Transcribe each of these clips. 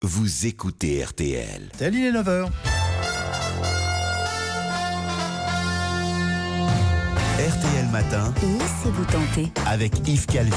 Vous écoutez RTL. Salut, il est 9h. RTL Matin, Laissez-vous tenter avec Yves Calvi.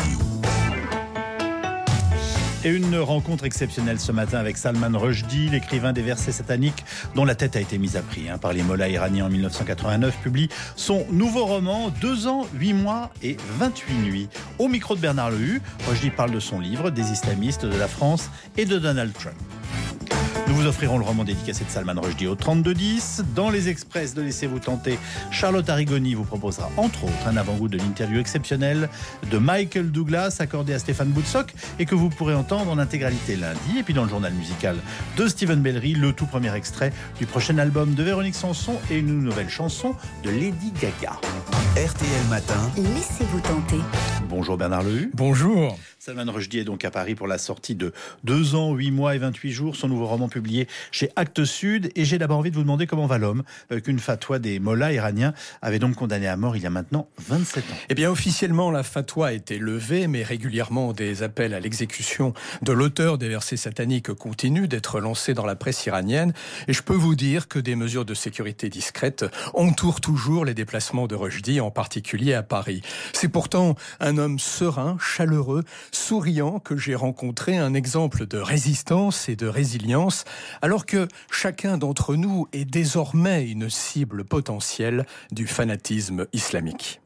Et une rencontre exceptionnelle ce matin avec Salman Rushdie, l'écrivain des versets sataniques dont la tête a été mise à prix par les mollahs iraniens en 1989, publie son nouveau roman 2 ans, 8 mois et 28 nuits. Au micro de Bernard Lehu, Rushdie parle de son livre, des islamistes, de la France et de Donald Trump. Nous vous offrirons le roman dédicacé de Salman Rushdie au 32-10. Dans les Express de Laissez-vous tenter, Charlotte Arrigoni vous proposera entre autres un avant-goût de l'interview exceptionnelle de Michael Douglas accordé à Stéphane Boutsock et que vous pourrez entendre en intégralité lundi. Et puis dans le journal musical de Steven Bellery, le tout premier extrait du prochain album de Véronique Sanson et une nouvelle chanson de Lady Gaga. RTL Matin, Laissez-vous tenter. Bonjour Bernard Lehu. Bonjour. Salman Rushdie est donc à Paris pour la sortie de 2 ans, 8 mois et 28 jours, son nouveau roman publié chez Actes Sud. Et j'ai d'abord envie de vous demander comment va l'homme qu'une fatwa des mollahs iraniens avait donc condamné à mort il y a maintenant 27 ans. Eh bien, officiellement, la fatwa a été levée, mais régulièrement des appels à l'exécution de l'auteur des versets sataniques continuent d'être lancés dans la presse iranienne. Et je peux vous dire que des mesures de sécurité discrètes entourent toujours les déplacements de Rushdie, en particulier à Paris. C'est pourtant un homme serein, chaleureux, souriant que j'ai rencontré, un exemple de résistance et de résilience, alors que chacun d'entre nous est désormais une cible potentielle du fanatisme islamique.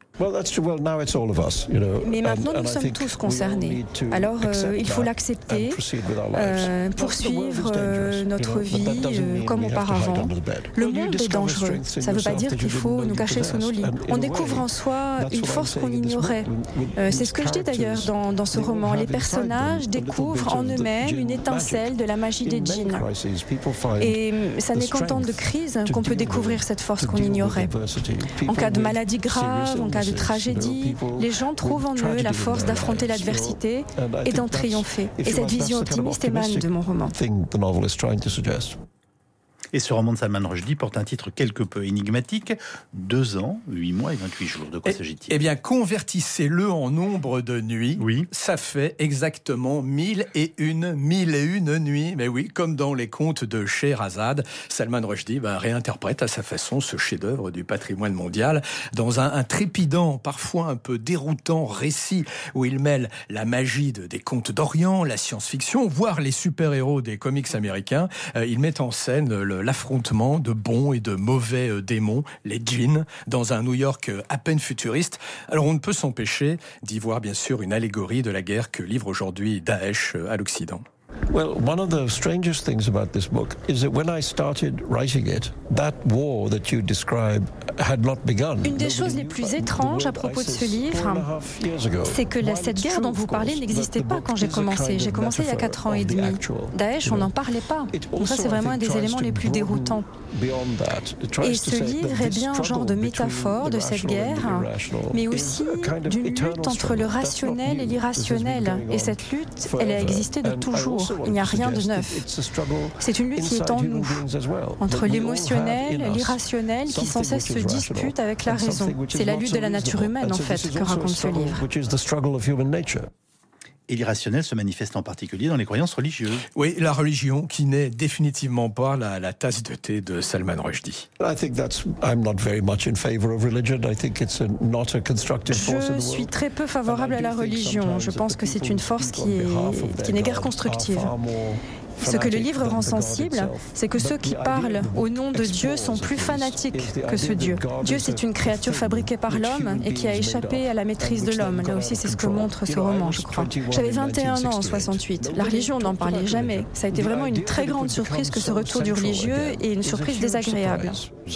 Mais maintenant, nous sommes tous concernés. Alors, il faut l'accepter, poursuivre notre vie comme auparavant. Le monde est dangereux. Ça ne veut pas dire qu'il faut nous cacher sous nos lits. On découvre en soi une force qu'on ignorait. C'est ce que je dis d'ailleurs dans ce roman. Les personnages découvrent en eux-mêmes une étincelle de la magie des djinns. Et ça n'est qu'en temps de crise qu'on peut découvrir cette force qu'on ignorait. En cas de maladie grave, en cas de tragédie, les gens trouvent en eux la force d'affronter l'adversité et d'en triompher. Et cette vision optimiste émane de mon roman. Et ce roman de Salman Rushdie porte un titre quelque peu énigmatique, 2 ans, 8 mois et 28 jours. De quoi s'agit-il ? Eh bien, convertissez-le en nombre de nuits. Oui. Ça fait exactement 1001 nuits. Mais oui, comme dans les contes de Scheherazade, Salman Rushdie réinterprète à sa façon ce chef-d'œuvre du patrimoine mondial dans un trépidant, parfois un peu déroutant récit où il mêle la magie des contes d'Orient, la science-fiction, voire les super-héros des comics américains. Il met en scène l'affrontement de bons et de mauvais démons, les djinns, dans un New York à peine futuriste. Alors on ne peut s'empêcher d'y voir bien sûr une allégorie de la guerre que livre aujourd'hui Daesh à l'Occident. Well, one of the strangest things about this book is that when I started writing it, that war that you describe had not begun. Une des choses les plus étranges à propos de ce livre, c'est que cette guerre dont vous parlez n'existait pas quand j'ai commencé. J'ai commencé il y a 4 ans et demi. Daesh, on n'en parlait pas. Donc ça, c'est vraiment un des éléments les plus déroutants. Et ce livre est bien un genre de métaphore de cette guerre, mais aussi d'une lutte entre le rationnel et l'irrationnel. Et cette lutte, elle a existé de toujours. Il n'y a rien de neuf. C'est une lutte qui est en nous, entre l'émotionnel et l'irrationnel qui sans cesse se disputent avec la raison. C'est la lutte de la nature humaine, en fait, que raconte ce livre. Et l'irrationnel se manifeste en particulier dans les croyances religieuses. Oui, la religion qui n'est définitivement pas la tasse de thé de Salman Rushdie. Je suis très peu favorable à la religion. Je pense que c'est une force qui n'est guère constructive. Ce que le livre rend sensible, c'est que ceux qui parlent au nom de Dieu sont plus fanatiques que ce Dieu. Dieu, c'est une créature fabriquée par l'homme et qui a échappé à la maîtrise de l'homme. Là aussi, c'est ce que montre ce roman, je crois. J'avais 21 ans en 68. La religion, on n'en parlait jamais. Ça a été vraiment une très grande surprise que ce retour du religieux et une surprise désagréable.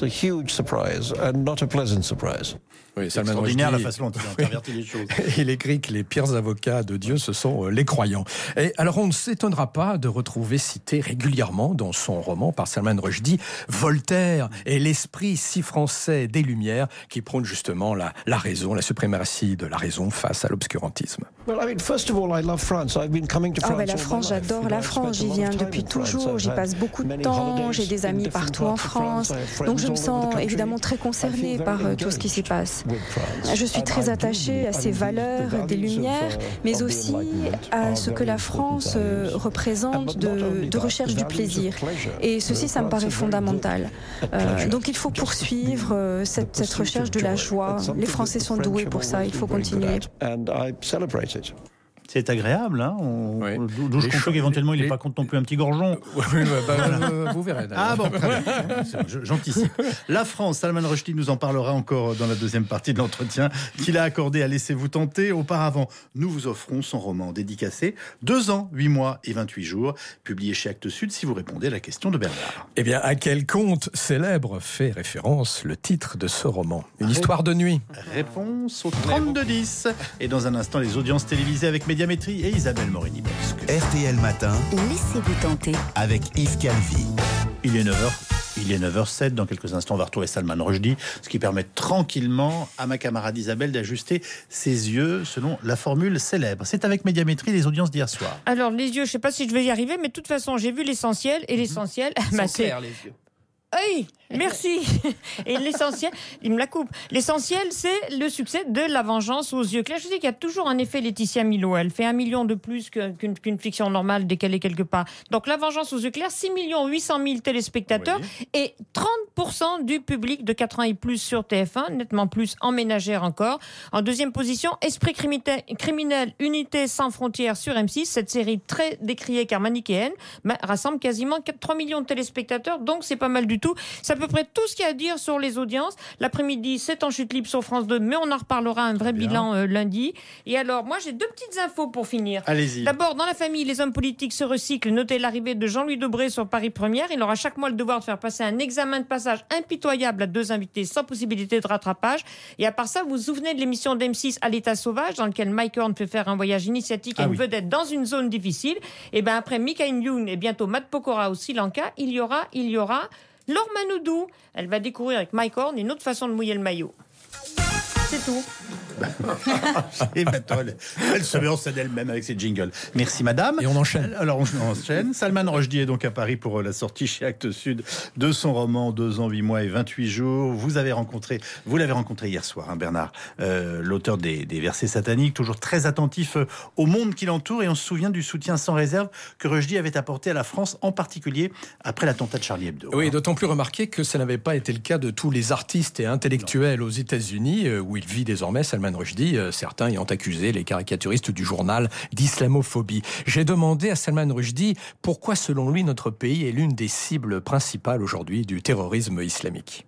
Oui, Salman extraordinaire Rushdie, la façon dont il a interverti les choses. Il écrit que les pires avocats de Dieu, ce sont les croyants. Et alors, on ne s'étonnera pas de retrouver cité régulièrement dans son roman par Salman Rushdie Voltaire et l'esprit si français des Lumières qui prône justement la raison, la suprématie de la raison face à l'obscurantisme. La France, j'adore la France. J'y viens depuis toujours. J'y passe beaucoup de temps. J'ai des amis partout en France. Donc je me sens évidemment très concernée par tout ce qui s'y passe. Je suis très attachée à ces valeurs des Lumières, mais aussi à ce que la France représente de de recherche du plaisir. Et ceci, ça me paraît fondamental. Donc il faut poursuivre cette recherche de la joie. Les Français sont doués pour ça, il faut continuer. C'est agréable, hein. D'où je comprends qu'éventuellement il n'est pas contre non plus un petit gorgeon. Vous verrez. Ah bon, très bien. J'anticipe. La France, Salman Rushdie nous en parlera encore dans la deuxième partie de l'entretien qu'il a accordé à Laissez-vous tenter. Auparavant, nous vous offrons son roman dédicacé 2 ans, 8 mois et 28 jours, publié chez Actes Sud, si vous répondez à la question de Bernard. Eh bien, à quel conte célèbre fait référence le titre de ce roman ? Une histoire de nuit. Réponse au 32-10. Et dans un instant, les audiences télévisées avec Médiamétrie et Isabelle Morini-Bosque. RTL Matin, Laissez-vous tenter. avec Yves Calvi. Il est 9h07. Dans quelques instants, on va retrouver Salman Rushdie, ce qui permet tranquillement à ma camarade Isabelle d'ajuster ses yeux selon la formule célèbre. C'est avec Médiamétrie les audiences d'hier soir. Alors, les yeux, je ne sais pas si je vais y arriver, mais de toute façon, j'ai vu l'essentiel. Et l'essentiel, c'est clair, les yeux. Oui, merci. Et l'essentiel, il me la coupe. L'essentiel, c'est le succès de La Vengeance aux yeux clairs. Je sais qu'il y a toujours un effet Laetitia Milo. Elle fait 1 million de plus qu'une fiction normale décalée quelque part. Donc La Vengeance aux yeux clairs, 6 800 000 téléspectateurs et 30% du public de 4 ans et plus sur TF1, nettement plus en ménagère encore. En deuxième position, Esprit criminel, unité sans frontières sur M6. Cette série très décriée car manichéenne rassemble quasiment 3 millions de téléspectateurs, donc c'est pas mal du tout. C'est à peu près tout ce qu'il y a à dire sur les audiences. L'après-midi, c'est en chute libre sur France 2, mais on en reparlera, un vrai bilan lundi. Et alors, moi, j'ai 2 petites infos pour finir. Allez-y. D'abord, dans la famille, les hommes politiques se recyclent. Notez l'arrivée de Jean-Louis Debré sur Paris Première. Il aura chaque mois le devoir de faire passer un examen de passage impitoyable à 2 invités sans possibilité de rattrapage. Et à part ça, vous vous souvenez de l'émission d'M6 À l'état sauvage, dans laquelle Mike Horn fait faire un voyage initiatique à une vedette dans une zone difficile. Et bien après Michael Youn et bientôt Matt Pokora au Sri Lanka, il y aura Laure Manodou. Elle va découvrir avec Mike Horn une autre façon de mouiller le maillot. C'est tout. Et maintenant, elle se met en scène elle-même avec ses jingles. Merci madame. Et on enchaîne. Alors on enchaîne. Salman Rushdie est donc à Paris pour la sortie chez Actes Sud de son roman 2 ans, 8 mois et 28 jours. Vous l'avez rencontré hier soir, hein, Bernard, l'auteur des versets sataniques, toujours très attentif au monde qui l'entoure, et on se souvient du soutien sans réserve que Rushdie avait apporté à la France, en particulier après l'attentat de Charlie Hebdo. Oui, d'autant plus remarqué que ça n'avait pas été le cas de tous les artistes et intellectuels aux États-Unis, où il vit désormais, Salman Rushdie, certains ayant accusé les caricaturistes du journal d'islamophobie. J'ai demandé à Salman Rushdie pourquoi, selon lui, notre pays est l'une des cibles principales aujourd'hui du terrorisme islamique.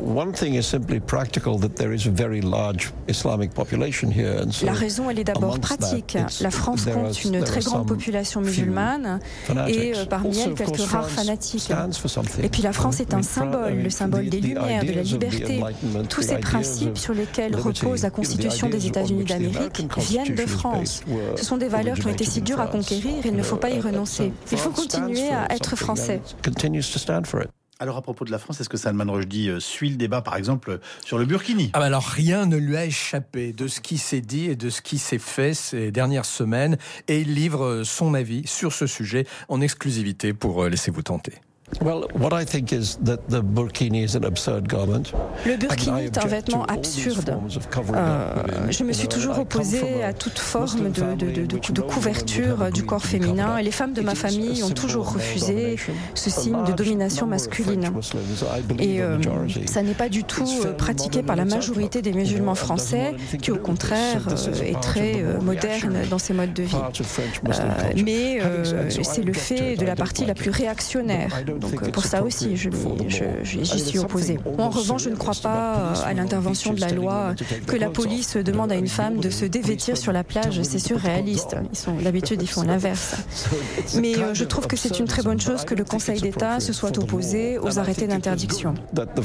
La raison, elle est d'abord pratique. La France compte une très grande population musulmane et parmi elles, quelques rares fanatiques. Et puis la France est un symbole, le symbole des Lumières, de la liberté. Tous ces principes sur lesquels repose la Constitution des États-Unis d'Amérique viennent de France. Ce sont des valeurs qui ont été si dures à conquérir, il ne faut pas y renoncer. Il faut continuer à être français. Alors à propos de la France, est-ce que Salman Rushdie suit le débat, par exemple, sur le burkini ? Alors rien ne lui a échappé de ce qui s'est dit et de ce qui s'est fait ces dernières semaines, et il livre son avis sur ce sujet en exclusivité pour Laissez-vous tenter. Le burkini est un vêtement absurde. Je me suis toujours opposée à toute forme de couverture du corps féminin, et les femmes de ma famille ont toujours refusé ce signe de domination masculine. Et ça n'est pas du tout pratiqué par la majorité des musulmans français, qui au contraire est très moderne dans ses modes de vie. Mais c'est le fait de la partie la plus réactionnaire. Donc pour ça aussi, j'y suis opposée. En revanche, je ne crois pas à l'intervention de la loi, que la police demande à une femme de se dévêtir sur la plage. C'est surréaliste. D'habitude, ils font l'inverse. Mais je trouve que c'est une très bonne chose que le Conseil d'État se soit opposé aux arrêtés d'interdiction.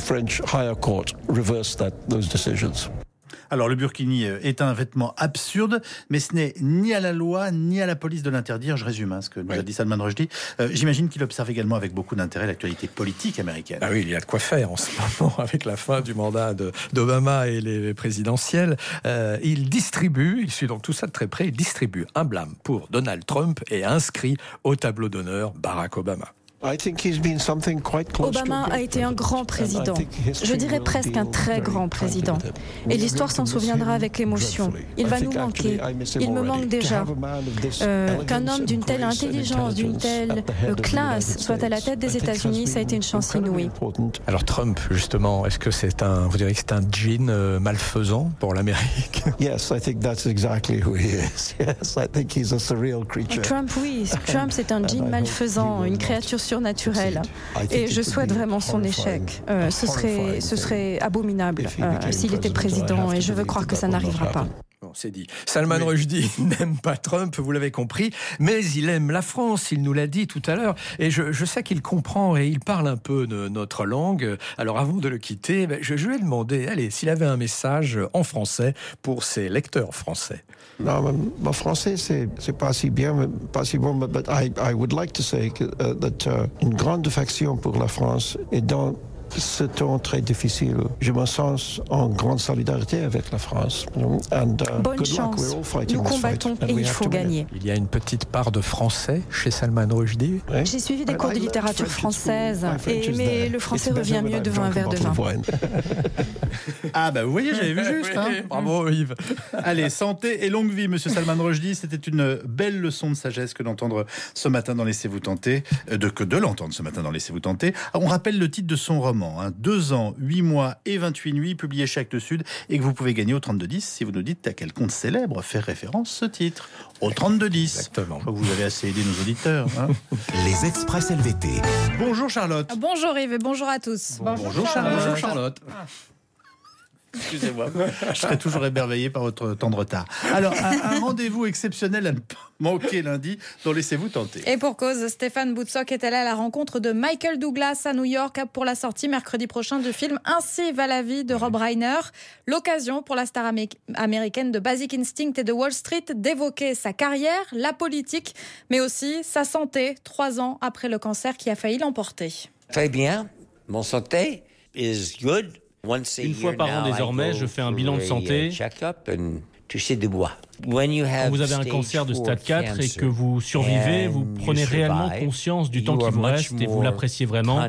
Alors le burkini est un vêtement absurde, mais ce n'est ni à la loi ni à la police de l'interdire. Je résume ce que nous a dit Salman Rushdie. J'imagine qu'il observe également avec beaucoup d'intérêt l'actualité politique américaine. Ah oui, il y a de quoi faire en ce moment avec la fin du mandat d'Obama et les présidentielles. Il suit donc tout ça de très près, il distribue un blâme pour Donald Trump et inscrit au tableau d'honneur Barack Obama. Obama a été un grand président, je dirais presque un très grand président. Et l'histoire s'en souviendra avec émotion. Il va nous manquer. Il me manque déjà. Qu'un homme d'une telle intelligence, d'une telle classe soit à la tête des États-Unis, ça a été une chance inouïe. Alors Trump, justement, est-ce que vous diriez que c'est un djinn malfaisant pour l'Amérique? Yes, I think that's exactly who he is. Yes, I think he's a surreal creature. Trump, oui. Trump, c'est un djinn malfaisant, une créature surnaturelle. Et je souhaite vraiment son échec. Ce serait abominable s'il était président, et je veux croire que ça n'arrivera pas. Bon, c'est dit. Salman Rushdie n'aime pas Trump, vous l'avez compris, mais il aime la France, il nous l'a dit tout à l'heure, et je sais qu'il comprend et il parle un peu de notre langue. Alors avant de le quitter, je lui ai demandé, s'il avait un message en français pour ses lecteurs français. Non, mon français, c'est pas si bien, pas si bon, mais I would like to say that une grande affection pour la France est dans ce temps très difficile. Je me sens en grande solidarité avec la France. Bonne chance. Nous combattons et il faut gagner. Il y a une petite part de français chez Salman Rushdie. Oui. J'ai suivi des cours de littérature française, mais le français revient mieux devant un verre de vin. Ah vous voyez, j'avais vu juste. Oui, bravo Yves. Allez, santé et longue vie, monsieur Salman Rushdie. C'était une belle leçon de sagesse que d'entendre ce matin dans Laissez-vous tenter, de l'entendre ce matin dans Laissez-vous tenter. On rappelle le titre de son roman. 2 ans, 8 mois et 28 nuits, publié chez Actes Sud, et que vous pouvez gagner au 3210 si vous nous dites à quel conte célèbre fait référence ce titre. Au 3210. Exactement. Je crois que vous avez assez aidé nos auditeurs. Les Express LVT. Bonjour Charlotte. Bonjour Yves et bonjour à tous. Bonjour Charlotte. Bonjour Charlotte. Excusez-moi, je serai toujours émerveillé par votre temps de retard. Alors, un rendez-vous exceptionnel à ne pas manquer lundi dans Laissez-vous tenter. Et pour cause, Stéphane Boutsock est allé à la rencontre de Michael Douglas à New York pour la sortie mercredi prochain du film Ainsi va la vie de Rob Reiner. L'occasion pour la star américaine de Basic Instinct et de Wall Street d'évoquer sa carrière, la politique, mais aussi sa santé, 3 ans après le cancer qui a failli l'emporter. Très bien, mon santé is good. Une fois par an désormais, je fais un bilan de santé. Quand vous avez un cancer de stade 4 et que vous survivez, vous prenez réellement conscience du temps qui vous reste et vous l'appréciez vraiment.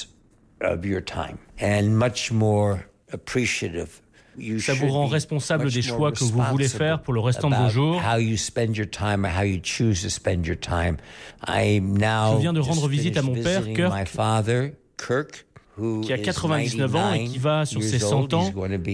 Ça vous rend responsable des choix que vous voulez faire pour le restant de vos jours. Je viens de rendre visite à mon père, Kirk, qui a 99 ans et qui va sur ses 100 ans.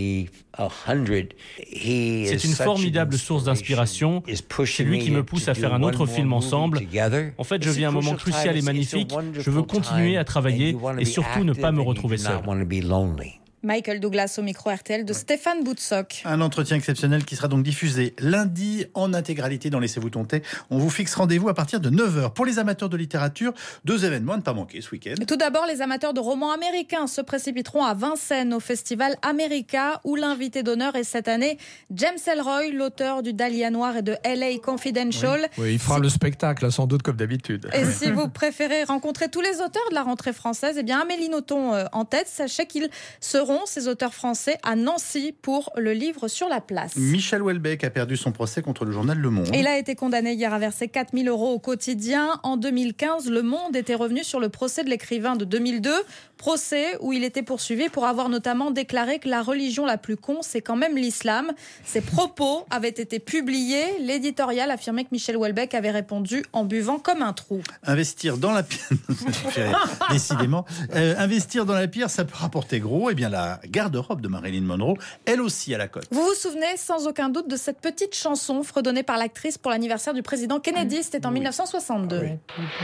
C'est une formidable source d'inspiration. C'est lui qui me pousse à faire un autre film ensemble. En fait, je vis un moment crucial et magnifique. Je veux continuer à travailler et surtout ne pas me retrouver seul. Michael Douglas au micro RTL de Stéphane Boutsock. Un entretien exceptionnel qui sera donc diffusé lundi en intégralité dans Laissez-vous tenter. On vous fixe rendez-vous à partir de 9h. Pour les amateurs de littérature, 2 événements à ne pas manquer ce week-end. Tout d'abord, les amateurs de romans américains se précipiteront à Vincennes au festival America où l'invité d'honneur est cette année James Ellroy, l'auteur du Dahlia Noir et de LA Confidential. Oui, il fera le spectacle sans doute comme d'habitude. Et si vous préférez rencontrer tous les auteurs de la rentrée française, eh bien Amélie Nothomb en tête. Sachez qu'ils seront ces auteurs français à Nancy pour le livre Sur la place. Michel Houellebecq a perdu son procès contre le journal Le Monde. Il a été condamné hier à verser 4 000 € au quotidien. En 2015, Le Monde était revenu sur le procès de l'écrivain de 2002. Procès où il était poursuivi pour avoir notamment déclaré que la religion la plus con, c'est quand même l'islam. Ses propos avaient été publiés. L'éditorial affirmait que Michel Houellebecq avait répondu en buvant comme un trou. Investir dans la pierre, décidément, investir dans la pierre, ça peut rapporter gros. Eh bien, la garde-robe de Marilyn Monroe, elle aussi à la cote. Vous vous souvenez sans aucun doute de cette petite chanson fredonnée par l'actrice pour l'anniversaire du président Kennedy, c'était en 1962. Happy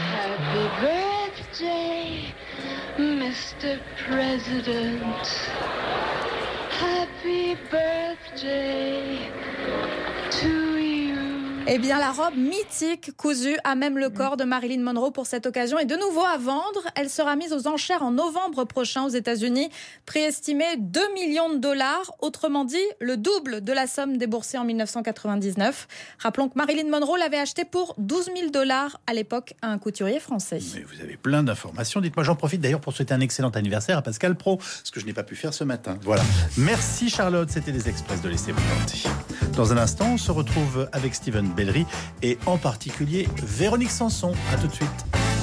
birthday, Mr. President. Happy birthday to you. Eh bien, la robe mythique cousue à même le corps de Marilyn Monroe pour cette occasion est de nouveau à vendre. Elle sera mise aux enchères en novembre prochain aux États-Unis. Prix estimé $2 millions, autrement dit le double de la somme déboursée en 1999. Rappelons que Marilyn Monroe l'avait achetée pour $12 000 à l'époque à un couturier français. Mais vous avez plein d'informations. Dites-moi, j'en profite d'ailleurs pour souhaiter un excellent anniversaire à Pascal Praud, ce que je n'ai pas pu faire ce matin. Voilà. Merci Charlotte, c'était les Express de Laissez-vous tenter. Dans un instant, on se retrouve avec Steven Bellery et en particulier Véronique Sanson. À tout de suite.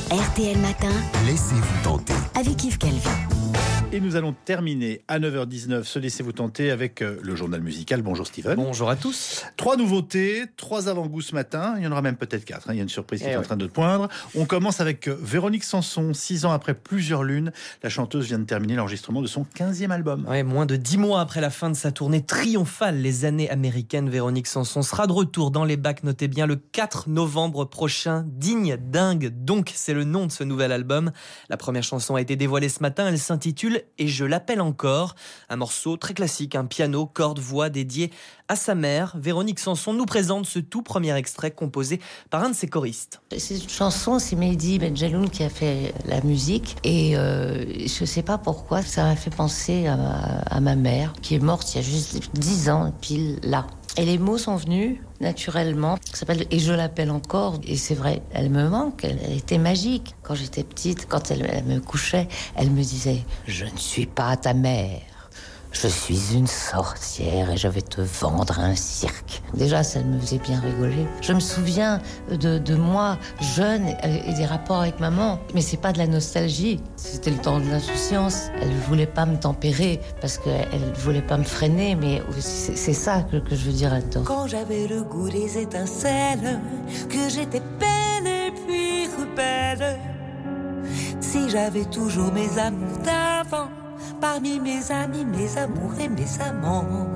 RTL Matin, Laissez-vous tenter. avec Yves Calvi. Et nous allons terminer à 9h19 ce Laissez-vous tenter avec le journal musical. Bonjour Steven. Bonjour à tous. 3 nouveautés, 3 avant-goûts ce matin. Il y en aura même peut-être 4. Il y a une surprise qui est en train de poindre. On commence avec Véronique Sanson. 6 ans après plusieurs lunes, la chanteuse vient de terminer l'enregistrement de son 15e album. Ouais, moins de 10 mois après la fin de sa tournée triomphale, les années américaines, Véronique Sanson sera de retour dans les bacs, notez bien, le 4 novembre prochain. Digne, dingue, donc, c'est le nom de ce nouvel album. La première chanson a été dévoilée ce matin, elle s'intitule « Et je l'appelle encore ». Un morceau très classique, un piano, cordes, voix dédié à sa mère. Véronique Sanson nous présente ce tout premier extrait composé par un de ses choristes. Cette chanson, c'est Mehdi Benjelloun qui a fait la musique et je ne sais pas pourquoi, ça m'a fait penser à ma mère qui est morte il y a juste 10 ans, pile là. Et les mots sont venus naturellement. Ça s'appelle « Et je l'appelle encore ». Et c'est vrai, elle me manque, elle était magique. Quand j'étais petite, quand elle me couchait, elle me disait « Je ne suis pas ta mère. Je suis une sorcière et je vais te vendre à un cirque ». Déjà, ça me faisait bien rigoler. Je me souviens de moi, jeune, et des rapports avec maman. Mais c'est pas de la nostalgie. C'était le temps de l'insouciance. Elle voulait pas me tempérer parce qu'elle voulait pas me freiner. Mais c'est ça que je veux dire là-dedans. Quand j'avais le goût des étincelles, que j'étais belle et puis rebelle, si j'avais toujours mes amours d'avant, parmi mes amis, mes amours et mes amants.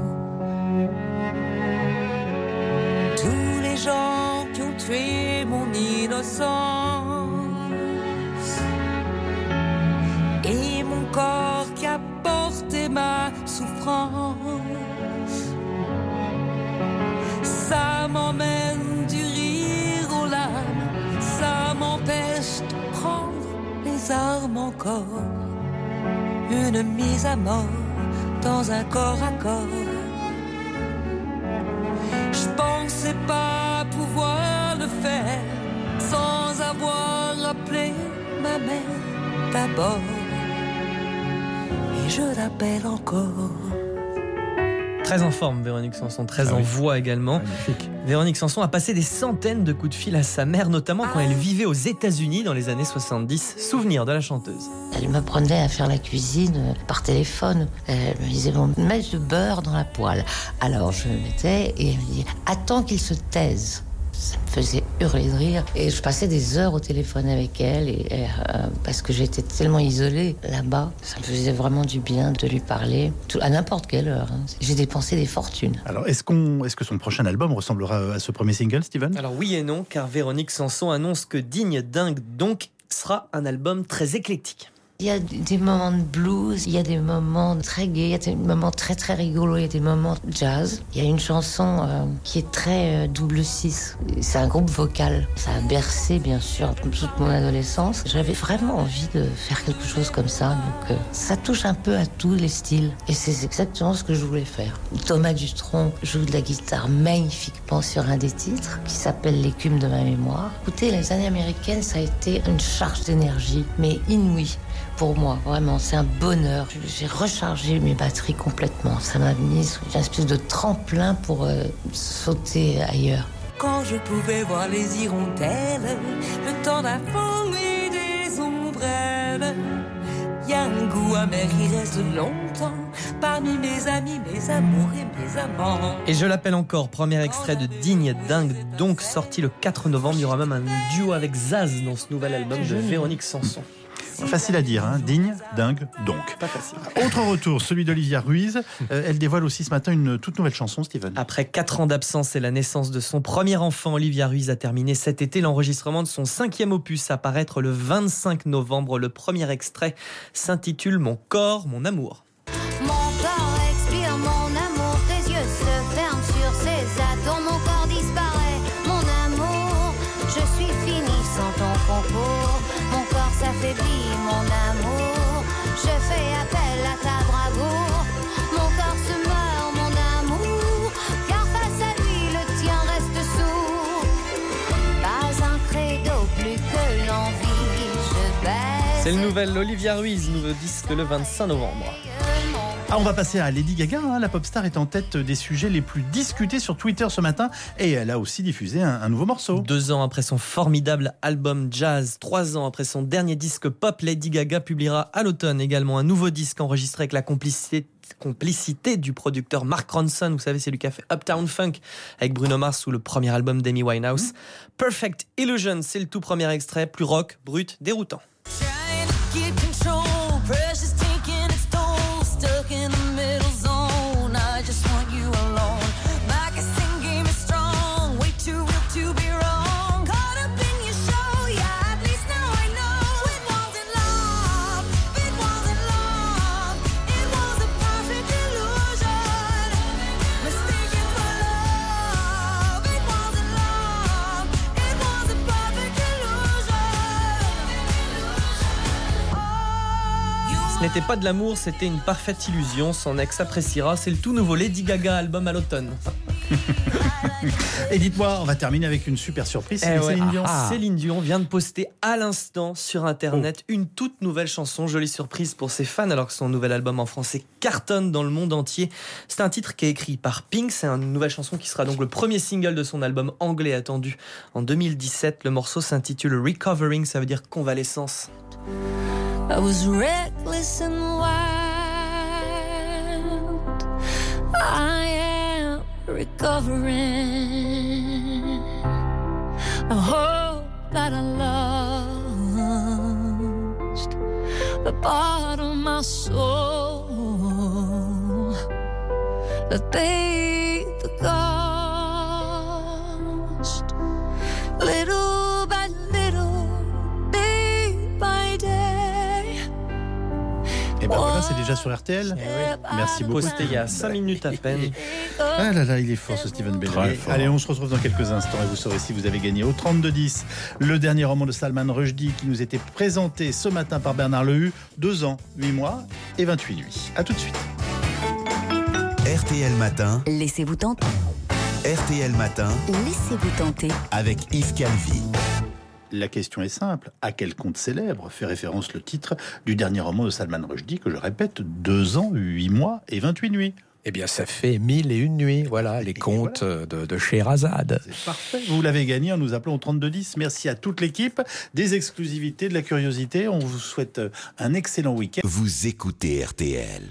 Tous les gens qui ont tué mon innocence et mon corps qui a porté ma souffrance, ça m'emmène du rire aux larmes, ça m'empêche de prendre les armes encore. Une mise à mort dans un corps à corps. Je pensais pas pouvoir le faire sans avoir appelé ma mère d'abord. Et je l'appelle encore. Très en forme, Véronique Sanson, très en voix également. Magnifique. Véronique Sanson a passé des centaines de coups de fil à sa mère, notamment quand elle vivait aux États-Unis dans les années 70. Souvenir de la chanteuse. Elle me prenait à faire la cuisine par téléphone. Elle me disait, bon, mets du beurre dans la poêle. Alors je le mettais et elle me dit, attends qu'il se taise. Ça me faisait hurler de rire. Et je passais des heures au téléphone avec elle parce que j'étais tellement isolée là-bas. Ça me faisait vraiment du bien de lui parler à n'importe quelle heure. J'ai dépensé des fortunes. Alors, est-ce que son prochain album ressemblera à ce premier single, Steven ? Alors oui et non, car Véronique Sanson annonce que Digne, dingue, donc, sera un album très éclectique. Il y a des moments de blues, il y a des moments très gais, il y a des moments très très rigolos, il y a des moments jazz. Il y a une chanson qui est très double 6. C'est un groupe vocal. Ça a bercé bien sûr toute mon adolescence. J'avais vraiment envie de faire quelque chose comme ça. Donc ça touche un peu à tous les styles. Et c'est exactement ce que je voulais faire. Thomas Dutronc joue de la guitare magnifiquement sur un des titres qui s'appelle L'écume de ma mémoire. Écoutez, les années américaines, ça a été une charge d'énergie, mais inouïe. Pour moi, vraiment, c'est un bonheur. J'ai rechargé mes batteries complètement. Ça m'a mis sur une espèce de tremplin pour sauter ailleurs. Quand je pouvais voir les hirondelles, le temps d'avant et des ombrelles, y a un goût amer qui reste longtemps parmi mes amis, mes amours et mes amants. Et je l'appelle encore, premier extrait de Digne, dingue, donc sorti le 4 novembre. Il y aura même un duo avec Zaz dans ce nouvel album de Véronique Sanson. Facile à dire, hein. Digne, dingue, donc. Pas facile. Autre retour, celui d'Olivia Ruiz. Elle dévoile aussi ce matin une toute nouvelle chanson, Steven. Après 4 ans d'absence et la naissance de son premier enfant, Olivia Ruiz a terminé cet été l'enregistrement de son 5e opus à paraître le 25 novembre. Le premier extrait s'intitule « Mon corps, mon amour ». Mon corps expire mon amour, tes yeux se ferment sur ces atomes, mon corps disparaît, mon amour, je suis fini sans ton concours, mon corps s'affaiblit, mon amour, je fais appel à ta bravoure, mon corps se meurt, mon amour, car face à lui le tien reste sourd, pas un credo plus que l'envie, je baisse. C'est le nouvel Olivia Ruiz, nouveau disque le 25 novembre. On va passer à Lady Gaga. La pop star est en tête des sujets les plus discutés sur Twitter ce matin et elle a aussi diffusé un nouveau morceau. 2 ans après son formidable album jazz, 3 ans après son dernier disque pop, Lady Gaga publiera à l'automne également un nouveau disque enregistré avec la complicité du producteur Mark Ronson. Vous savez, c'est lui qui a fait Uptown Funk avec Bruno Mars sous le premier album d'Amy Winehouse. Perfect Illusion, c'est le tout premier extrait, plus rock, brut, déroutant. Ce n'était pas de l'amour, c'était une parfaite illusion. Son ex appréciera. C'est le tout nouveau Lady Gaga album à l'automne. Et dites-moi, on va terminer avec une super surprise. C'est Céline Dion. Céline Dion vient de poster à l'instant sur Internet une toute nouvelle chanson. Jolie surprise pour ses fans alors que son nouvel album en français cartonne dans le monde entier. C'est un titre qui est écrit par Pink. C'est une nouvelle chanson qui sera donc le premier single de son album anglais attendu en 2017. Le morceau s'intitule Recovering, ça veut dire convalescence. I was reckless and wild. I am recovering. I hope that I lost the part of my soul that paid the cost. Little by little, day by day. Et ben voilà, c'est déjà sur RTL. Merci beaucoup. Posté il y a 5 minutes à peine. Ah là là, il est fort ce Steven Belloy. Allez, on se retrouve dans quelques instants et vous saurez si vous avez gagné au 32-10 le dernier roman de Salman Rushdie qui nous était présenté ce matin par Bernard Lehu. 2 ans, 8 mois et 28 nuits. A tout de suite. RTL Matin. Laissez-vous tenter. RTL Matin. Laissez-vous tenter. Avec Yves Calvi. La question est simple. À quel conte célèbre fait référence le titre du dernier roman de Salman Rushdie que je répète, 2 ans, 8 mois et 28 nuits? Eh bien, ça fait 1001 nuits. Voilà, les contes de Scheherazade. C'est parfait. Vous l'avez gagné en nous appelant au 32-10. Merci à toute l'équipe. Des exclusivités, de la curiosité. On vous souhaite un excellent week-end. Vous écoutez RTL.